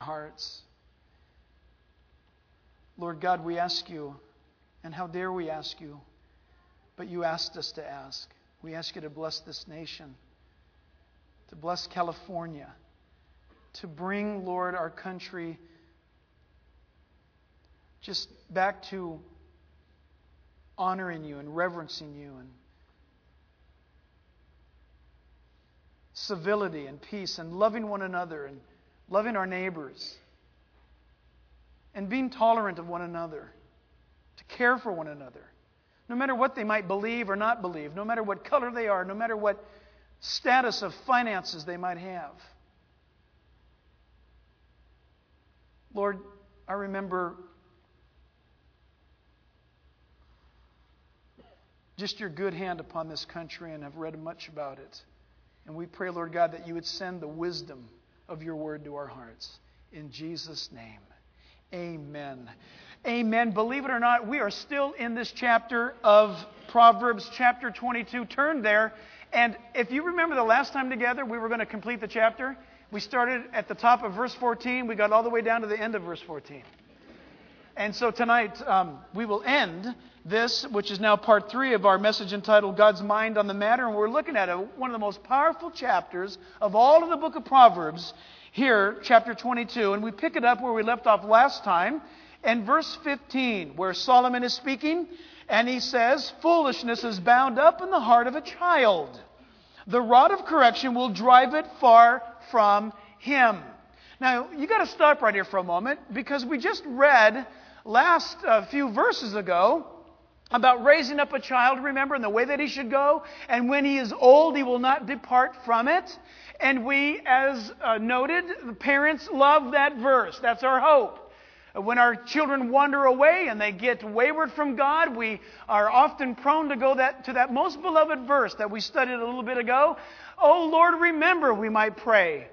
hearts. Lord God, we ask you, and how dare we ask you, but you asked us to ask. We ask you to bless this nation, to bless California, to bring, Lord, our country just back to honoring you and reverencing you and civility and peace and loving one another and loving our neighbors and being tolerant of one another, to care for one another, no matter what they might believe or not believe, no matter what color they are, no matter what status of finances they might have. Lord, I remember just your good hand upon this country, and have read much about it. And we pray, Lord God, that you would send the wisdom of your word to our hearts. In Jesus' name, amen. Amen. Believe it or not, we are still in this chapter of Proverbs, chapter 22. Turn there. And if you remember the last time together, we were going to complete the chapter. We started at the top of verse 14. We got all the way down to the end of verse 14. And so tonight, we will end this, which is now part 3 of our message entitled God's Mind on the Matter. And we're looking at one of the most powerful chapters of all of the book of Proverbs, here, chapter 22. And we pick it up where we left off last time, in verse 15, where Solomon is speaking, and he says, "Foolishness is bound up in the heart of a child. The rod of correction will drive it far from him." Now, you got to stop right here for a moment, because we just read last few verses ago about raising up a child, remember, in the way that he should go. And when he is old, he will not depart from it. And we, as noted, the parents love that verse. That's our hope. When our children wander away and they get wayward from God, we are often prone to go to that most beloved verse that we studied a little bit ago. "Oh Lord, remember," we might pray,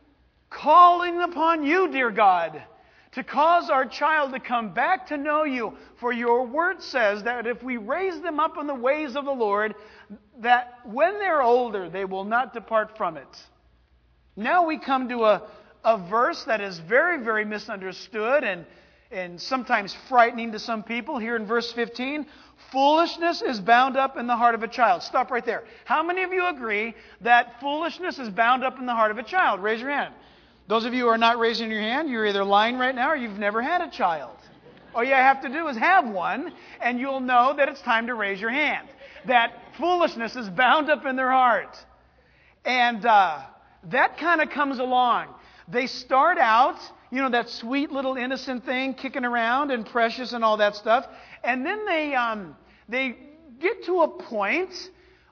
calling upon you, dear God, to cause our child to come back to know you. For your word says that if we raise them up in the ways of the Lord, that when they're older, they will not depart from it. Now we come to a verse that is very, very misunderstood and sometimes frightening to some people. Here in verse 15, "Foolishness is bound up in the heart of a child." Stop right there. How many of you agree that foolishness is bound up in the heart of a child? Raise your hand. Those of you who are not raising your hand, you're either lying right now or you've never had a child. All you have to do is have one, and you'll know that it's time to raise your hand. That foolishness is bound up in their heart. And that kind of comes along. They start out, that sweet little innocent thing, kicking around and precious and all that stuff. And then they get to a point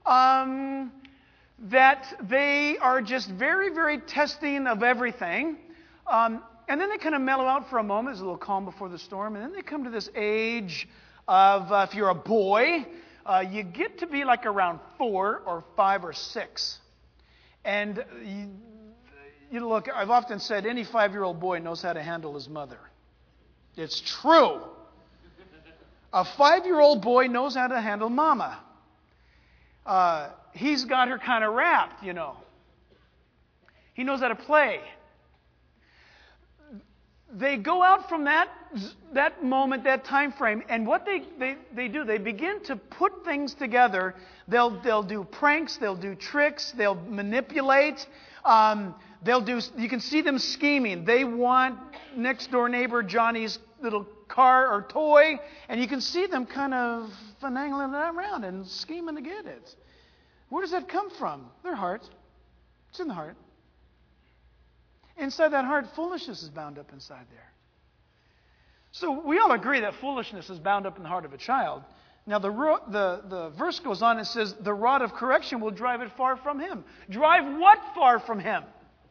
that they are just very, very testing of everything. And then they kind of mellow out for a moment. There's a little calm before the storm. And then they come to this age of, if you're a boy, you get to be like around 4 or 5 or 6. And look, I've often said any 5-year-old boy knows how to handle his mother. It's true. A 5-year-old boy knows how to handle mama. He's got her kind of wrapped, He knows how to play. They go out from that moment, that time frame, and what they do, they begin to put things together. They'll do pranks, they'll do tricks, they'll manipulate. You can see them scheming. They want next door neighbor Johnny's little car or toy, and you can see them kind of finagling that around and scheming to get it. Where does that come from? Their heart. It's in the heart. Inside that heart, foolishness is bound up inside there. So we all agree that foolishness is bound up in the heart of a child. Now the verse goes on and says, "The rod of correction will drive it far from him." Drive what far from him?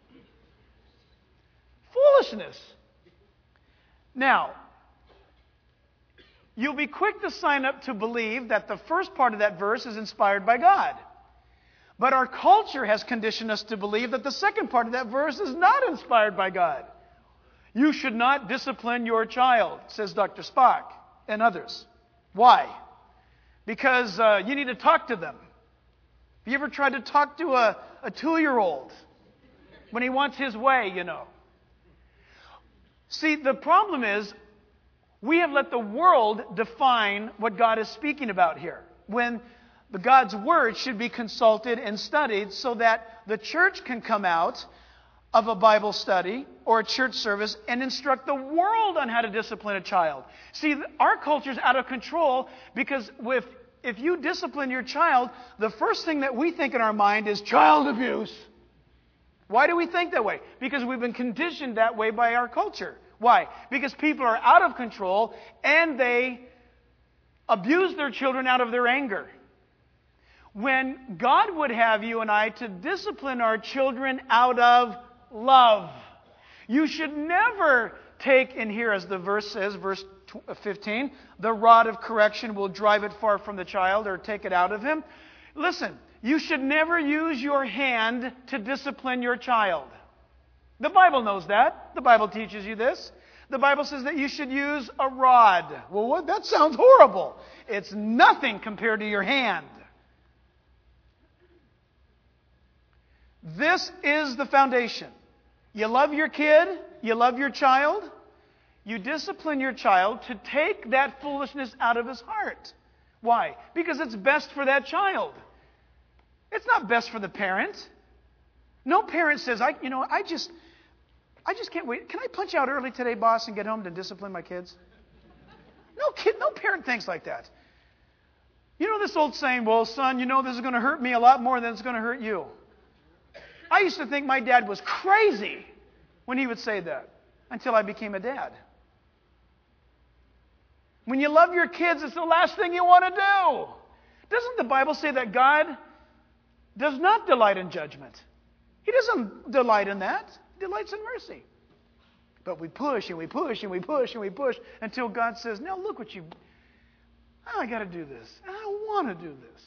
Foolishness. Now, you'll be quick to sign up to believe that the first part of that verse is inspired by God. But our culture has conditioned us to believe that the second part of that verse is not inspired by God. "You should not discipline your child," says Dr. Spock and others. Why? Because you need to talk to them. Have you ever tried to talk to a 2-year-old when he wants his way, See, the problem is we have let the world define what God is speaking about here, when the God's Word should be consulted and studied so that the church can come out of a Bible study or a church service and instruct the world on how to discipline a child. See, our culture is out of control because if you discipline your child, the first thing that we think in our mind is child abuse. Why do we think that way? Because we've been conditioned that way by our culture. Why? Because people are out of control and they abuse their children out of their anger. When God would have you and I to discipline our children out of love. You should never take, and here as the verse says, verse 15, the rod of correction will drive it far from the child or take it out of him. Listen, you should never use your hand to discipline your child. The Bible knows that. The Bible teaches you this. The Bible says that you should use a rod. Well, that sounds horrible. It's nothing compared to your hand. This is the foundation. You love your kid, you love your child, you discipline your child to take that foolishness out of his heart. Why? Because it's best for that child. It's not best for the parent. No parent says, I just can't wait. Can I punch out early today, boss, and get home to discipline my kids? No parent thinks like that. You know this old saying, well, son, this is going to hurt me a lot more than it's going to hurt you. I used to think my dad was crazy when he would say that until I became a dad. When you love your kids, it's the last thing you want to do. Doesn't the Bible say that God does not delight in judgment? He doesn't delight in that. He delights in mercy. But we push and we push and we push and we push until God says, no, look what I got to do this. I don't want to do this.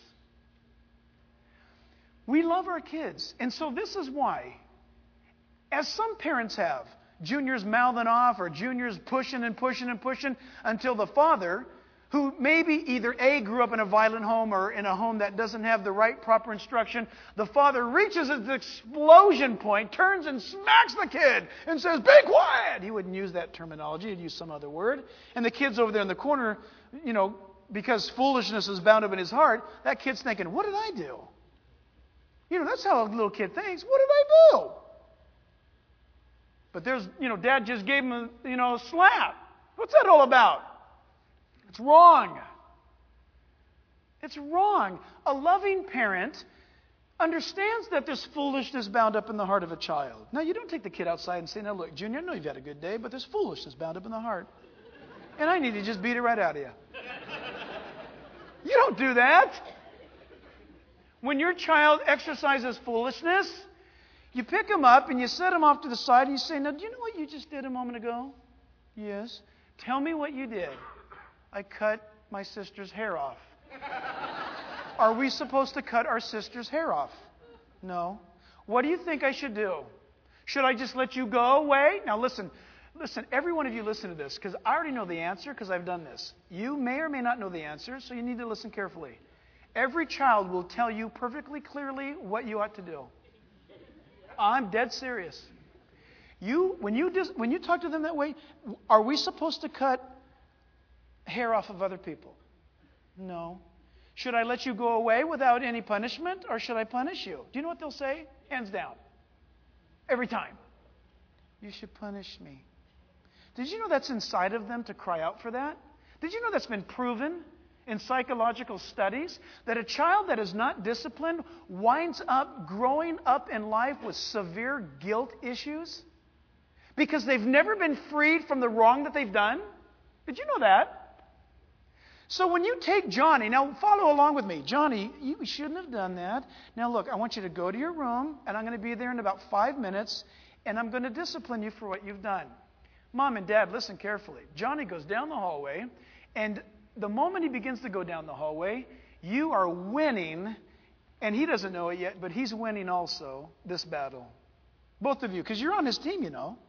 We love our kids. And so this is why, as some parents have, juniors mouthing off or juniors pushing and pushing and pushing until the father, who maybe either A, grew up in a violent home or in a home that doesn't have the right proper instruction, the father reaches its explosion point, turns and smacks the kid and says, be quiet! He wouldn't use that terminology. He'd use some other word. And the kid's over there in the corner, because foolishness is bound up in his heart, that kid's thinking, what did I do? That's how a little kid thinks. What did I do? But Dad just gave him a slap. What's that all about? It's wrong. It's wrong. A loving parent understands that there's foolishness bound up in the heart of a child. Now, you don't take the kid outside and say, now look, Junior, I know you've had a good day, but there's foolishness bound up in the heart. And I need to just beat it right out of you. You don't do that. When your child exercises foolishness, you pick him up and you set him off to the side and you say, now, do you know what you just did a moment ago? Yes. Tell me what you did. I cut my sister's hair off. Are we supposed to cut our sister's hair off? No. What do you think I should do? Should I just let you go away? Now listen, every one of you listen to this, because I already know the answer because I've done this. You may or may not know the answer, so you need to listen carefully. Every child will tell you perfectly clearly what you ought to do. I'm dead serious. When you talk to them that way, are we supposed to cut hair off of other people? No. Should I let you go away without any punishment, or should I punish you? Do you know what they'll say? Hands down. Every time. You should punish me. Did you know that's inside of them to cry out for that? Did you know that's been proven in psychological studies, that a child that is not disciplined winds up growing up in life with severe guilt issues because they've never been freed from the wrong that they've done? Did you know that? So when you take Johnny, now follow along with me. Johnny, you shouldn't have done that. Now look, I want you to go to your room, and I'm going to be there in about 5 minutes, and I'm going to discipline you for what you've done. Mom and Dad, listen carefully. Johnny goes down the hallway, and the moment he begins to go down the hallway, you are winning, and he doesn't know it yet, but he's winning also this battle. Both of you, because you're on his team,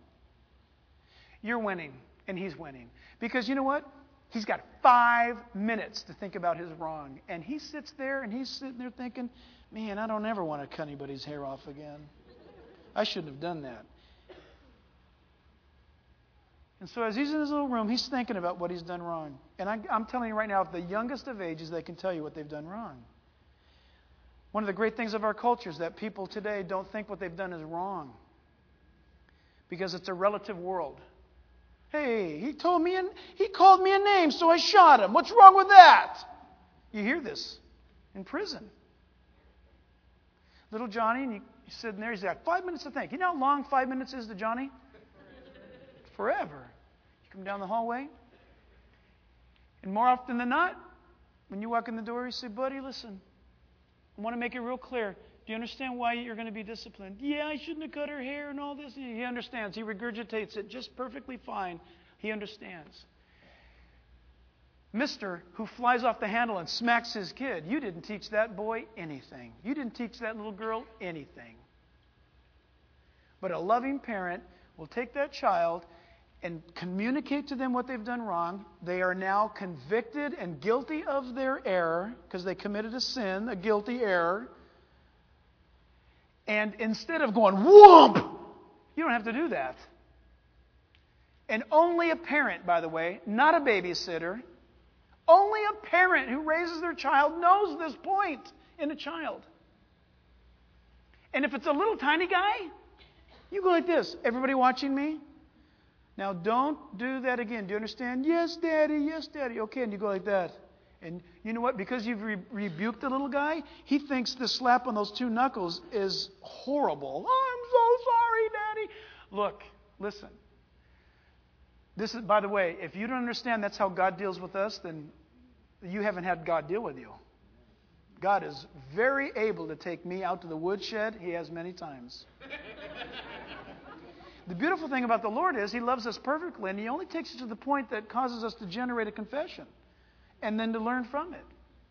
You're winning, and he's winning. Because you know what? He's got 5 minutes to think about his wrong. And he sits there, and he's sitting there thinking, man, I don't ever want to cut anybody's hair off again. I shouldn't have done that. And so as he's in his little room, he's thinking about what he's done wrong. And I'm telling you right now, at the youngest of ages, they can tell you what they've done wrong. One of the great things of our culture is that people today don't think what they've done is wrong. Because it's a relative world. Hey, he called me a name, so I shot him. What's wrong with that? You hear this in prison. Little Johnny, and he's sitting there, he's got 5 minutes to think. You know how long 5 minutes is to Johnny? Forever. You come down the hallway, and more often than not, when you walk in the door, you say, buddy, listen, I want to make it real clear. Do you understand why you're going to be disciplined? Yeah, I shouldn't have cut her hair and all this. He understands. He regurgitates it just perfectly fine. He understands. Mister, who flies off the handle and smacks his kid, you didn't teach that boy anything. You didn't teach that little girl anything. But a loving parent will take that child and communicate to them what they've done wrong. They are now convicted and guilty of their error because they committed a sin, a guilty error. And instead of going, whoop, you don't have to do that. And only a parent, by the way, not a babysitter, only a parent who raises their child knows this point in a child. And if it's a little tiny guy, you go like this. Everybody watching me? Now, don't do that again. Do you understand? Yes, Daddy. Yes, Daddy. Okay, and you go like that. And you know what? Because you've rebuked the little guy, he thinks the slap on those two knuckles is horrible. Oh, I'm so sorry, Daddy. Look, listen. This is, by the way, if you don't understand that's how God deals with us, then you haven't had God deal with you. God is very able to take me out to the woodshed. He has many times. The beautiful thing about the Lord is He loves us perfectly, and He only takes us to the point that causes us to generate a confession and then to learn from it.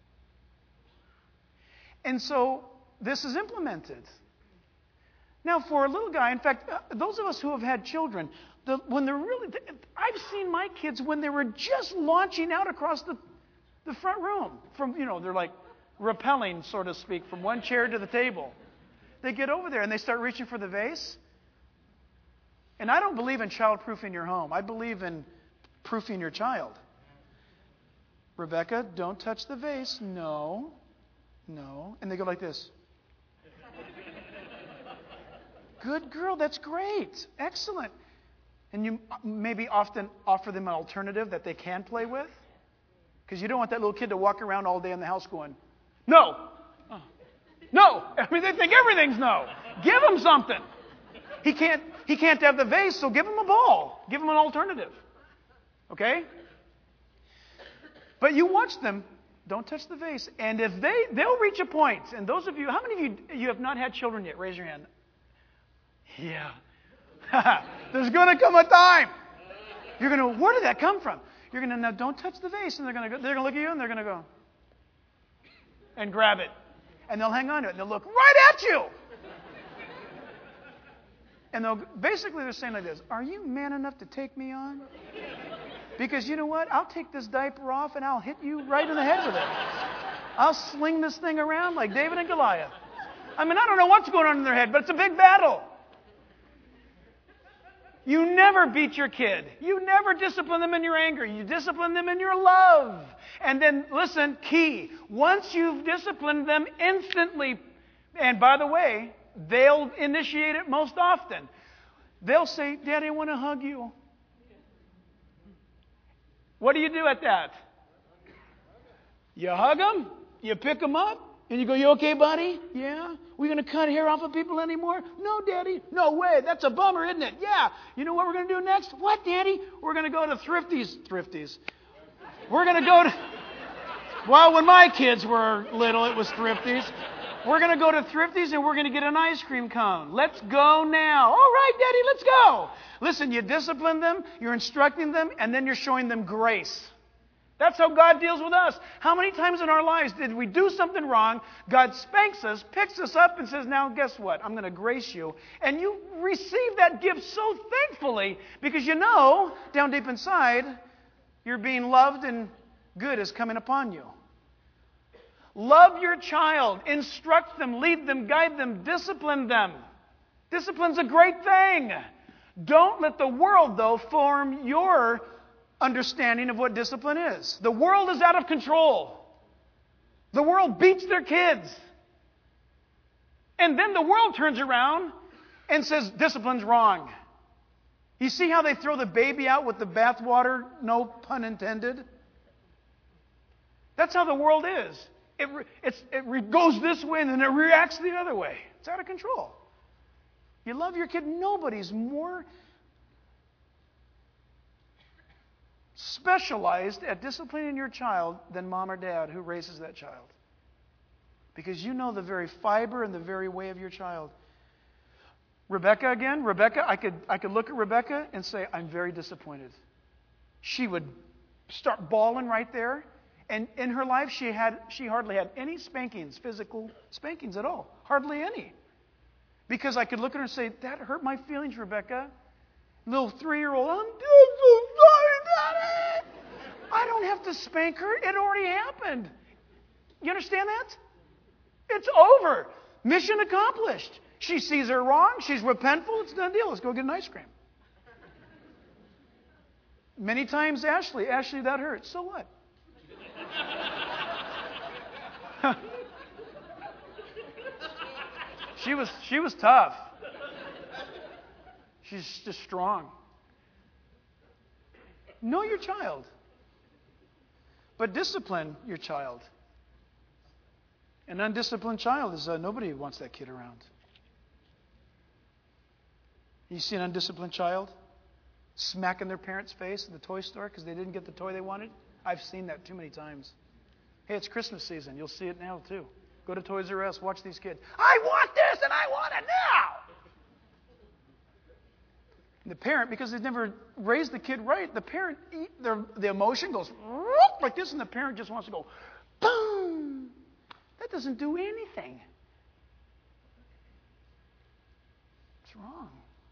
And so this is implemented. Now, for a little guy, in fact, those of us who have had children, when they're really, I've seen my kids when they were just launching out across the front room. They're like rappelling, so to speak, from one chair to the table. They get over there and they start reaching for the vase. And I don't believe in child-proofing your home. I believe in proofing your child. Rebecca, don't touch the vase. No. And they go like this. Good girl, that's great. Excellent. And you maybe often offer them an alternative that they can play with. Because you don't want that little kid to walk around all day in the house going, no. No. I mean, they think everything's no. Give him something. He can't have the vase, so give him a ball. Give him an alternative. Okay? But you watch them. Don't touch the vase. And if they'll reach a point. And those of you, how many of you have not had children yet? Raise your hand. Yeah. There's going to come a time. You're going to, where did that come from? You're going to, now don't touch the vase. And they're going to look at you and they're going to go. And grab it. And they'll hang on to it. And they'll look right at you. And they're saying like this, are you man enough to take me on? Because you know what? I'll take this diaper off and I'll hit you right in the head with it. I'll sling this thing around like David and Goliath. I mean, I don't know what's going on in their head, but it's a big battle. You never beat your kid. You never discipline them in your anger. You discipline them in your love. And then, listen, key. Once you've disciplined them instantly, and by the way, they'll initiate it most often. They'll say, Daddy, I want to hug you. What do you do at that? You hug them, you pick them up, and you go, you okay, buddy? Yeah? We going to cut hair off of people anymore? No, Daddy. No way. That's a bummer, isn't it? Yeah. You know what we're going to do next? What, Daddy? We're going to go to Thrifties. We're going to go to... Well, when my kids were little, it was Thrifties. We're going to go to Thrifties and we're going to get an ice cream cone. Let's go now. All right, Daddy, let's go. Listen, you discipline them, you're instructing them, and then you're showing them grace. That's how God deals with us. How many times in our lives did we do something wrong, God spanks us, picks us up, and says, now guess what? I'm going to grace you. And you receive that gift so thankfully because you know, down deep inside, you're being loved and good is coming upon you. Love your child. Instruct them, lead them, guide them, discipline them. Discipline's a great thing. Don't let the world, though, form your understanding of what discipline is. The world is out of control. The world beats their kids. And then the world turns around and says discipline's wrong. You see how they throw the baby out with the bathwater, no pun intended? That's how the world is. It goes this way and then it reacts the other way. It's out of control. You love your kid. Nobody's more specialized at disciplining your child than mom or dad who raises that child. Because you know the very fiber and the very way of your child. Rebecca again. I could look at Rebecca and say, I'm very disappointed. She would start bawling right there. And in her life, she hardly had any spankings, physical spankings at all. Hardly any. Because I could look at her and say, that hurt my feelings, Rebecca. Little 3-year-old, I'm so sorry, Daddy. I don't have to spank her. It already happened. You understand that? It's over. Mission accomplished. She sees her wrong. She's repentful. It's a done deal. Let's go get an ice cream. Many times, Ashley, that hurts. So what? She was tough. She's just strong. Know your child. But discipline your child. An undisciplined child is nobody wants that kid around. You see an undisciplined child smacking their parents' face at the toy store because they didn't get the toy they wanted? I've seen that too many times. Hey, it's Christmas season. You'll see it now too. Go to Toys R Us, watch these kids. I want this and I want it now. And the parent, because they've never raised the kid right, the parent, the emotion goes like this, and the parent just wants to go, boom. That doesn't do anything. It's wrong.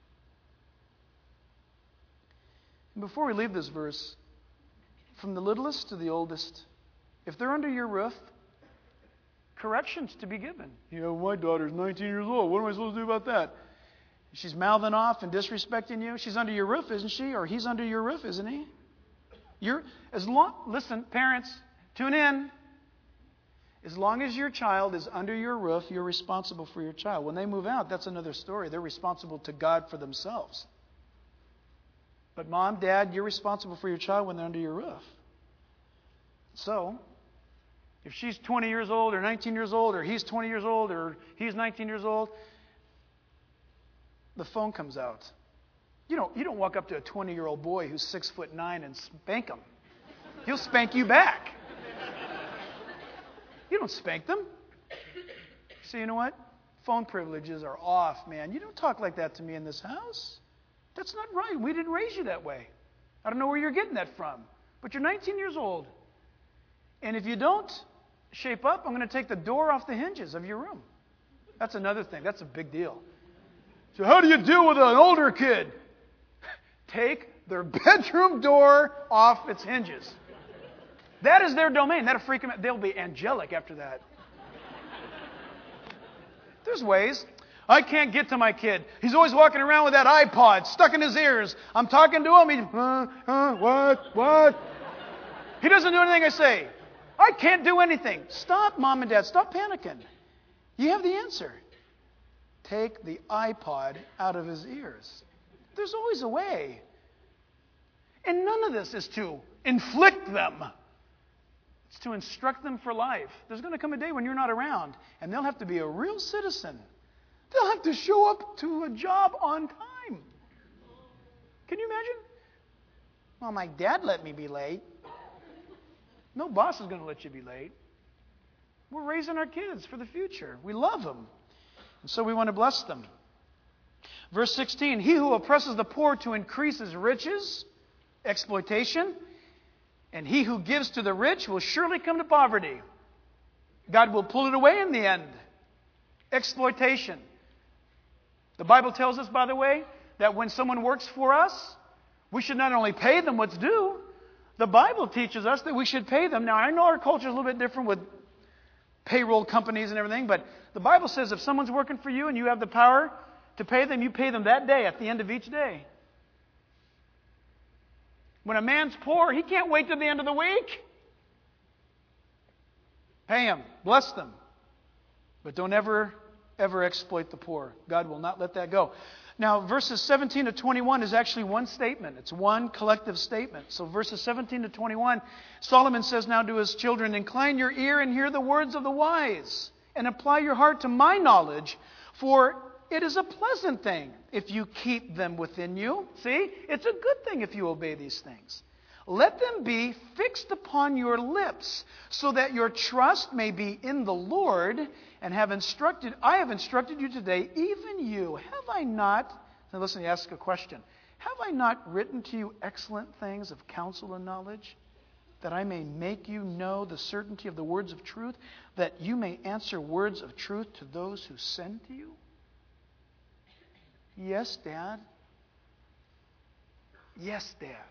And before we leave this verse, from the littlest to the oldest, if they're under your roof, corrections to be given. You know, my daughter's 19 years old. What am I supposed to do about that? She's mouthing off and disrespecting you. She's under your roof, isn't she? Or he's under your roof, isn't he? Listen, parents, tune in. As long as your child is under your roof, you're responsible for your child. When they move out, that's another story. They're responsible to God for themselves. But mom, dad, you're responsible for your child when they're under your roof. So, if she's 20 years old or 19 years old or he's 20 years old or he's 19 years old, the phone comes out. You don't walk up to a 20-year-old boy who's 6'9" and spank him. He'll spank you back. You don't spank them. So you know what? Phone privileges are off, man. You don't talk like that to me in this house. That's not right. We didn't raise you that way. I don't know where you're getting that from. But you're 19 years old. And if you don't shape up, I'm going to take the door off the hinges of your room. That's another thing. That's a big deal. So how do you deal with an older kid? Take their bedroom door off its hinges. That is their domain. That'll freak them out. They'll be angelic after that. There's ways. I can't get to my kid. He's always walking around with that iPod stuck in his ears. I'm talking to him. He's, what? He doesn't do anything I say. I can't do anything. Stop, Mom and Dad. Stop panicking. You have the answer. Take the iPod out of his ears. There's always a way. And none of this is to inflict them. It's to instruct them for life. There's going to come a day when you're not around, and they'll have to be a real citizen. They'll have to show up to a job on time. Can you imagine? Well, my dad let me be late. No boss is going to let you be late. We're raising our kids for the future. We love them. And so we want to bless them. Verse 16, he who oppresses the poor to increase his riches, exploitation, and he who gives to the rich will surely come to poverty. God will pull it away in the end. Exploitation. The Bible tells us, by the way, that when someone works for us, we should not only pay them what's due, the Bible teaches us that we should pay them. Now, I know our culture is a little bit different with payroll companies and everything, but the Bible says if someone's working for you and you have the power to pay them, you pay them that day at the end of each day. When a man's poor, he can't wait till the end of the week. Pay him. Bless them. But don't ever exploit the poor. God will not let that go. Now, verses 17 to 21 is actually one statement. It's one collective statement. So verses 17 to 21, Solomon says now to his children, "Incline your ear and hear the words of the wise, and apply your heart to my knowledge, for it is a pleasant thing if you keep them within you." See, it's a good thing if you obey these things. "Let them be fixed upon your lips, so that your trust may be in the Lord, and I have instructed you today, even you. Have I not," now listen, he asks a question, "have I not written to you excellent things of counsel and knowledge, that I may make you know the certainty of the words of truth, that you may answer words of truth to those who send to you?" Yes, Dad. Yes, Dad.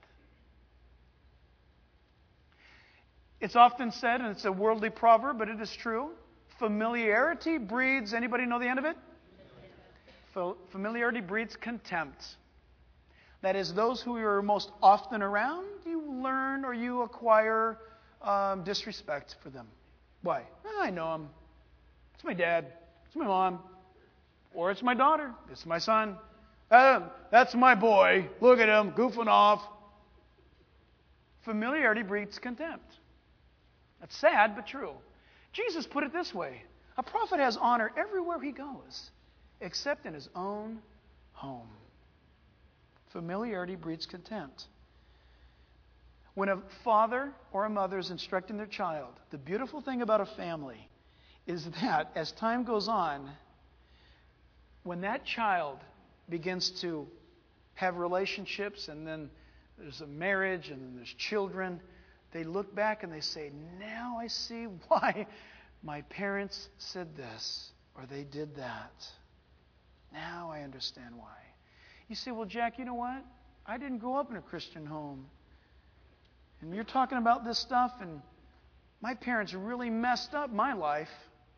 It's often said, and it's a worldly proverb, but it is true, familiarity breeds, anybody know the end of it? Familiarity breeds contempt. That is, those who you are most often around, you learn or you acquire disrespect for them. Why? I know him. It's my dad. It's my mom. Or it's my daughter. It's my son. That's my boy. Look at him, goofing off. Familiarity breeds contempt. That's sad, but true. Jesus put it this way: a prophet has honor everywhere he goes, except in his own home. Familiarity breeds contempt. When a father or a mother is instructing their child, the beautiful thing about a family is that as time goes on, when that child begins to have relationships, and then there's a marriage, and then there's children, they look back and they say, "Now I see why my parents said this or they did that. Now I understand why." You say, "Well, Jack, you know what? I didn't grow up in a Christian home. And you're talking about this stuff, and my parents really messed up my life."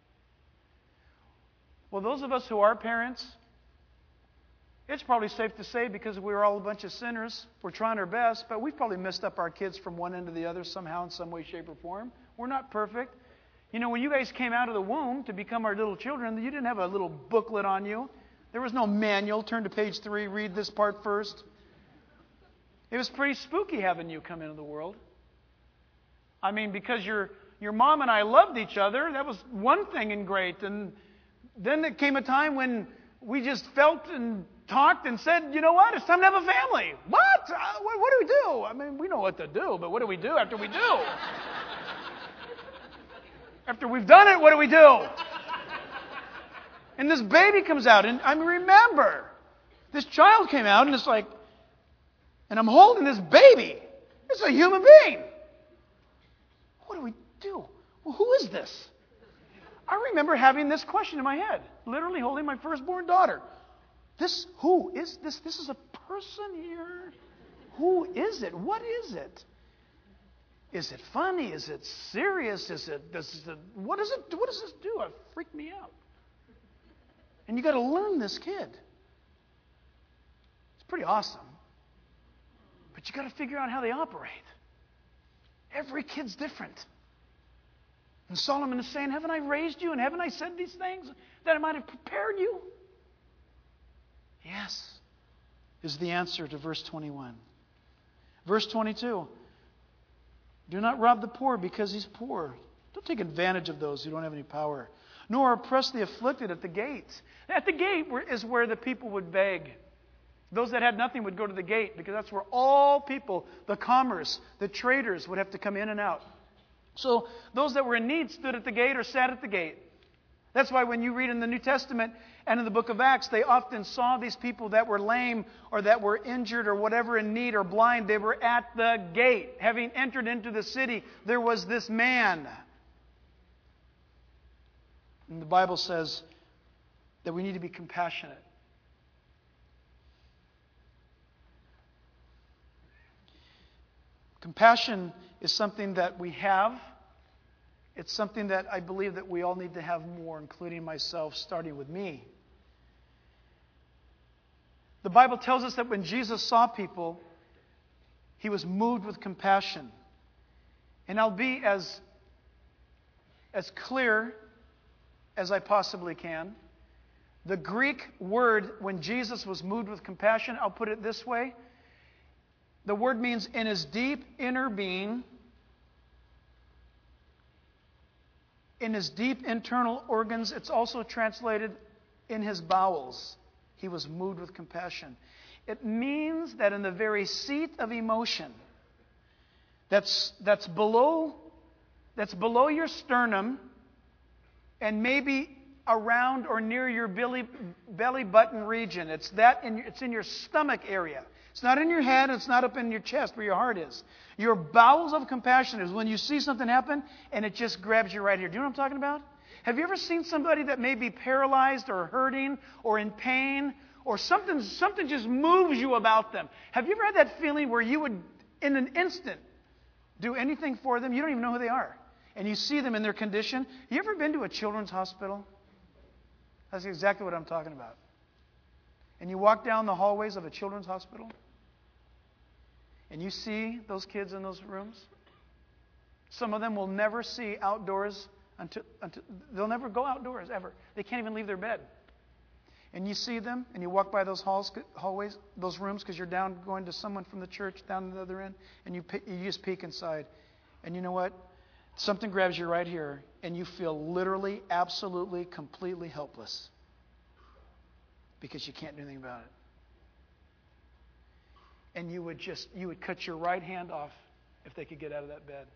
Well, those of us who are parents, it's probably safe to say, because we're all a bunch of sinners, we're trying our best, but we've probably messed up our kids from one end to the other somehow, in some way, shape, or form. We're not perfect. You know, when you guys came out of the womb to become our little children, you didn't have a little booklet on you. There was no manual. Turn to page 3, read this part first. It was pretty spooky having you come into the world. I mean, because your mom and I loved each other, that was one thing and great. And then there came a time when we just felt and talked and said, "You know what? It's time to have a family." What? What do we do? I mean, we know what to do, but what do we do after we do? After we've done it, what do we do? And this baby comes out, and I remember this child came out, and it's like, and I'm holding this baby. It's a human being. What do we do? Well, who is this? I remember having this question in my head, literally holding my firstborn daughter. Who is this? This is a person here. Who is it? What is it? Is it funny? Is it serious? What does this do? It freaked me out. And you got to learn this kid. It's pretty awesome. But you got to figure out how they operate. Every kid's different. And Solomon is saying, "Haven't I raised you, and haven't I said these things that I might have prepared you?" Yes, is the answer to verse 21. Verse 22. "Do not rob the poor because he's poor. Don't take advantage of those who don't have any power, nor oppress the afflicted at the gate." At the gate is where the people would beg. Those that had nothing would go to the gate, because that's where all people, the commerce, the traders, would have to come in and out. So those that were in need stood at the gate or sat at the gate. That's why when you read in the New Testament and in the book of Acts, they often saw these people that were lame or that were injured or whatever, in need or blind. They were at the gate. Having entered into the city, there was this man. And the Bible says that we need to be compassionate. Compassion is something that we have. It's something that I believe that we all need to have more, including myself, starting with me. The Bible tells us that when Jesus saw people, He was moved with compassion. And I'll be as clear as I possibly can. The Greek word, when Jesus was moved with compassion, I'll put it this way. The word means in his deep inner being, in his deep internal organs. It's also translated in his bowels. He was moved with compassion. It means that in the very seat of emotion, that's below your sternum, and maybe around or near your belly button region. It's in your stomach area. It's not in your head. It's not up in your chest where your heart is. Your bowels of compassion is when you see something happen and it just grabs you right here. Do you know what I'm talking about? Have you ever seen somebody that may be paralyzed or hurting or in pain, or something just moves you about them? Have you ever had that feeling where you would, in an instant, do anything for them? You don't even know who they are. And you see them in their condition. You ever been to a children's hospital? That's exactly what I'm talking about. And you walk down the hallways of a children's hospital, and you see those kids in those rooms. Some of them will never see outdoors until they'll never go outdoors ever. They can't even leave their bed. And you see them, and you walk by those hallways, those rooms, because you're down going to someone from the church down the other end, and you just peek inside. And you know what? Something grabs you right here, and you feel literally, absolutely, completely helpless because you can't do anything about it. And you would cut your right hand off if they could get out of that bed.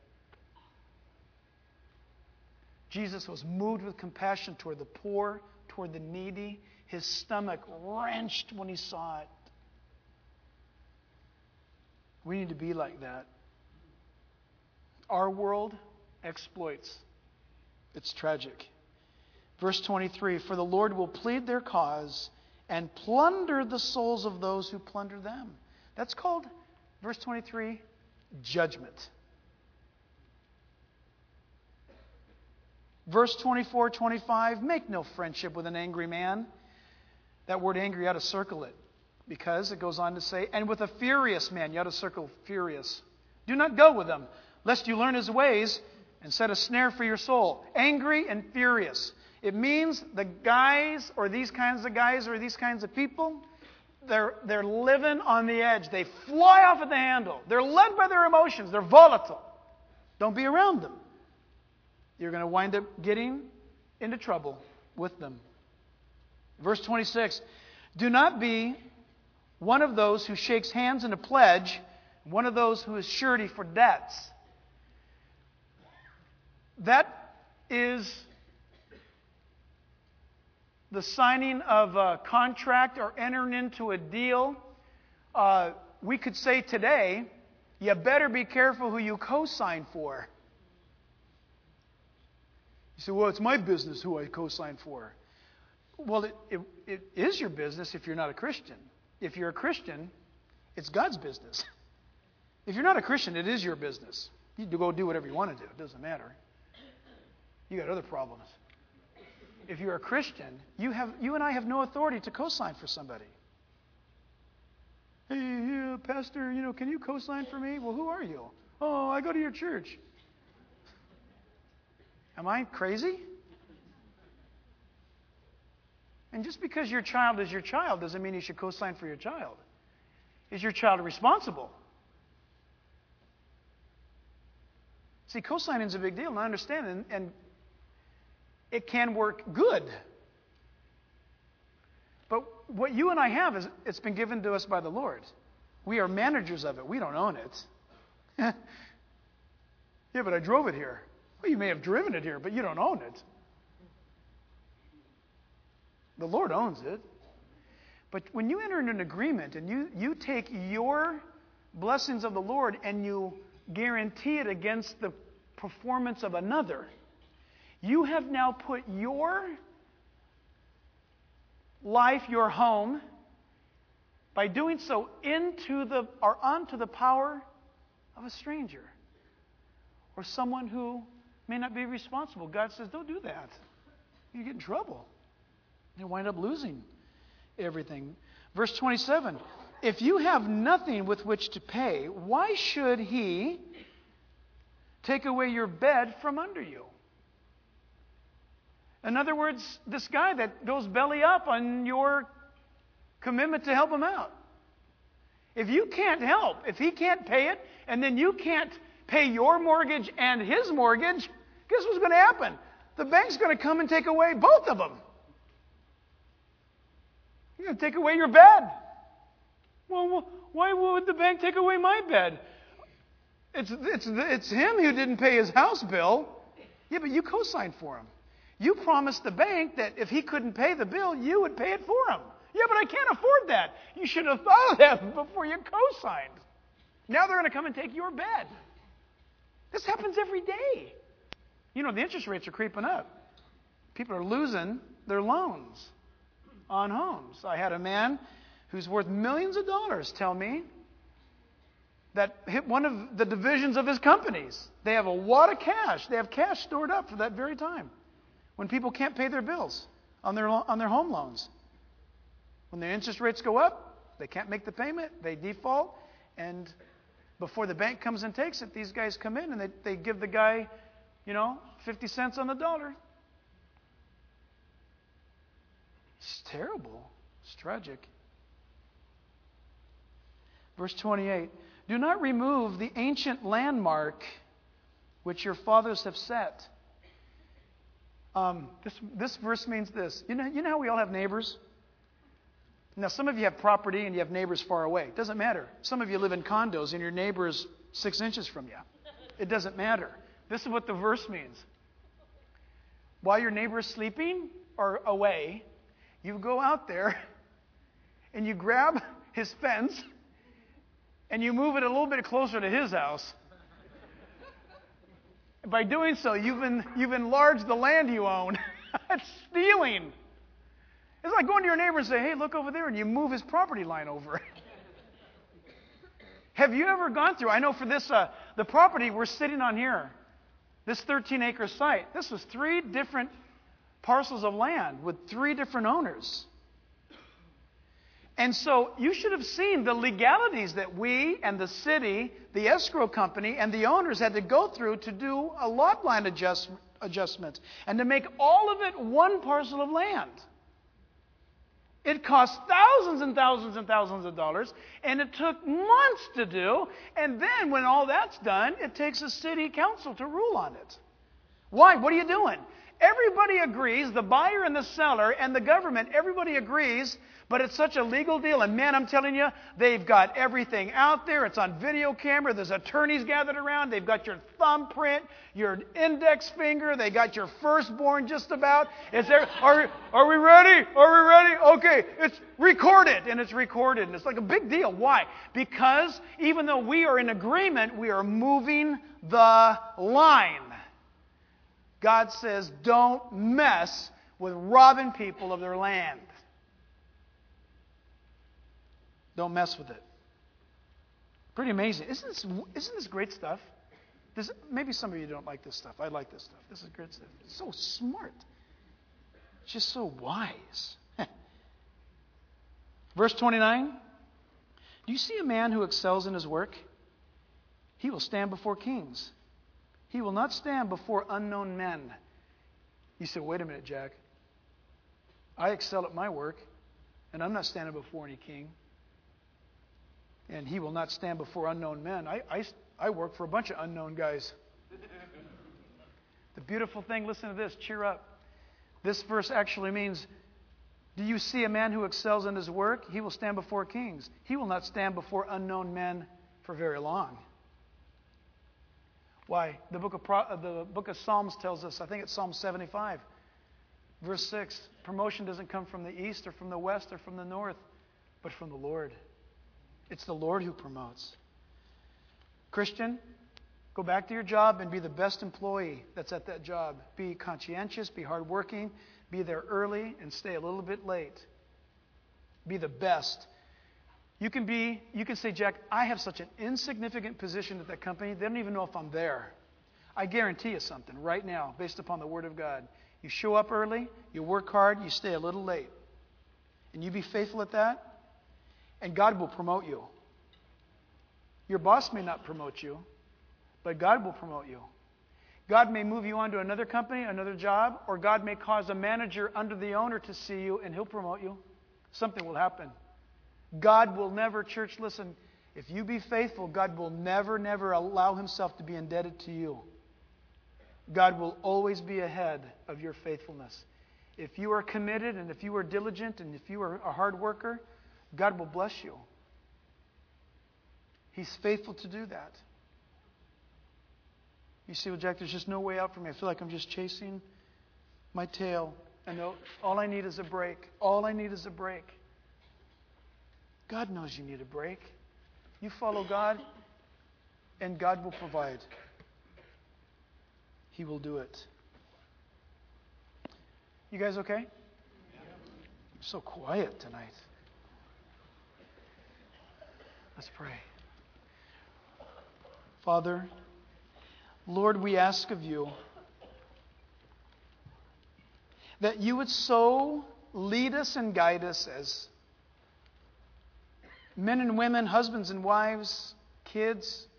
Jesus was moved with compassion toward the poor, toward the needy. His stomach wrenched when he saw it. We need to be like that. Our world exploits. It's tragic. Verse 23, for the Lord will plead their cause and plunder the souls of those who plunder them. That's called, verse 23, judgment. Verse 24, 25, make no friendship with an angry man. That word angry, you ought to circle it, because it goes on to say, and with a furious man, you ought to circle furious. Do not go with him, lest you learn his ways and set a snare for your soul. Angry and furious. It means the guys, or these kinds of guys, or these kinds of people, they're living on the edge. They fly off at the handle. They're led by their emotions. They're volatile. Don't be around them. You're going to wind up getting into trouble with them. Verse 26, do not be one of those who shakes hands in a pledge, one of those who is surety for debts. That is the signing of a contract or entering into a deal. We could say today, you better be careful who you co-sign for. You say, well, it's my business who I co-sign for. Well, it is your business if you're not a Christian. If you're a Christian, it's God's business. If you're not a Christian, it is your business. You go do whatever you want to do. It doesn't matter. You got other problems. If you're a Christian, you and I have no authority to co-sign for somebody. Hey, Pastor, can you co-sign for me? Well, who are you? Oh, I go to your church. Am I crazy? And just because your child is your child doesn't mean you should co-sign for your child. Is your child responsible? See, co-signing is a big deal, and I understand, and it can work good. But what you and I have is it's been given to us by the Lord. We are managers of it. We don't own it. Yeah, but I drove it here. Well, you may have driven it here, but you don't own it. The Lord owns it. But when you enter into an agreement and you take your blessings of the Lord and you guarantee it against the performance of another, you have now put your life, your home, by doing so onto the power of a stranger or someone who may not be responsible. God says, don't do that. You get in trouble. You wind up losing everything. Verse 27, if you have nothing with which to pay, why should he take away your bed from under you? In other words, this guy that goes belly up on your commitment to help him out. If you can't help, if he can't pay it, and then you can't pay your mortgage and his mortgage, guess what's going to happen? The bank's going to come and take away both of them. He's going to take away your bed. Well, why would the bank take away my bed? It's him who didn't pay his house bill. Yeah, but you co-signed for him. You promised the bank that if he couldn't pay the bill, you would pay it for him. Yeah, but I can't afford that. You should have thought of that before you co-signed. Now they're going to come and take your bed. This happens every day. You know, the interest rates are creeping up. People are losing their loans on homes. I had a man who's worth millions of dollars tell me that hit one of the divisions of his companies. They have a wad of cash. They have cash stored up for that very time when people can't pay their bills on their home loans. When their interest rates go up, they can't make the payment, they default, and before the bank comes and takes it, these guys come in and they give the guy, 50 cents on the dollar. It's terrible. It's tragic. Verse 28, do not remove the ancient landmark which your fathers have set. This verse means this. You know how we all have neighbors? Now, some of you have property and you have neighbors far away. It doesn't matter. Some of you live in condos and your neighbor is 6 inches from you. It doesn't matter. This is what the verse means. While your neighbor is sleeping or away, you go out there and you grab his fence and you move it a little bit closer to his house. By doing so, you've enlarged the land you own. It's stealing. It's like going to your neighbor and say, hey, look over there, and you move his property line over. Have you ever gone through, I know for this, the property we're sitting on here, this 13-acre site, this was 3 different parcels of land with 3 different owners. And so you should have seen the legalities that we and the city, the escrow company, and the owners had to go through to do a lot line adjustment and to make all of it one parcel of land. It cost thousands and thousands and thousands of dollars, and it took months to do. And then when all that's done, it takes a city council to rule on it. Why? What are you doing? Everybody agrees, the buyer and the seller and the government, everybody agrees, but it's such a legal deal. And man, I'm telling you, they've got everything out there. It's on video camera. There's attorneys gathered around. They've got your thumbprint, your index finger. They got your firstborn just about. Is there? Are we ready? Are we ready? Okay, it's recorded. And it's recorded. And it's like a big deal. Why? Because even though we are in agreement, we are moving the line. God says, don't mess with robbing people of their land. Don't mess with it. Pretty amazing. Isn't this great stuff? Maybe some of you don't like this stuff. I like this stuff. This is great stuff. It's so smart. It's just so wise. Verse 29. Do you see a man who excels in his work? He will stand before kings. He will not stand before unknown men. You say, wait a minute, Jack. I excel at my work, and I'm not standing before any king. And he will not stand before unknown men. I work for a bunch of unknown guys. The beautiful thing, listen to this, cheer up. This verse actually means, do you see a man who excels in his work? He will stand before kings. He will not stand before unknown men for very long. Why? The book of Psalms tells us, I think it's Psalm 75, verse 6, promotion doesn't come from the east or from the west or from the north, but from the Lord. It's the Lord who promotes. Christian, go back to your job and be the best employee that's at that job. Be conscientious, be hardworking, be there early and stay a little bit late. Be the best. You can say, Jack, I have such an insignificant position at that company, they don't even know if I'm there. I guarantee you something right now, based upon the Word of God. You show up early, you work hard, you stay a little late. And you be faithful at that, And God will promote you. Your boss may not promote you, but God will promote you. God may move you on to another company, another job, or God may cause a manager under the owner to see you and he'll promote you. Something will happen. God will never, church, listen, if you be faithful, God will never, never allow himself to be indebted to you. God will always be ahead of your faithfulness. If you are committed and if you are diligent and if you are a hard worker, God will bless you. He's faithful to do that. You see, well, Jack, there's just no way out for me. I feel like I'm just chasing my tail. I know all I need is a break. All I need is a break. God knows you need a break. You follow God, and God will provide. He will do it. You guys okay? You're so quiet tonight. Let's pray. Father, Lord, we ask of you that you would so lead us and guide us as men and women, husbands and wives, kids,